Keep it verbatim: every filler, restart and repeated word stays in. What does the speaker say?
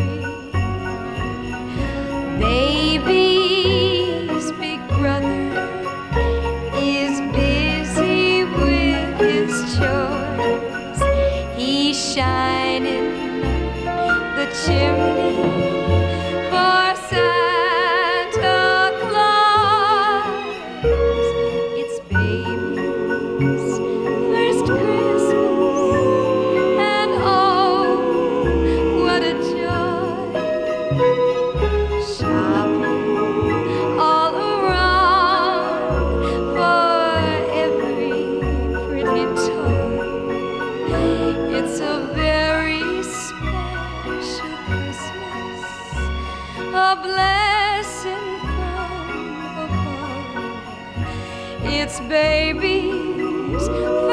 free. Baby's big brother is busy with his chores. He's shining the chimney for Santa Claus. It's baby's first Christmas, and oh, what a joy. Shopping all around for every pretty toy. It's a very special Christmas, a blessing from above. It's baby's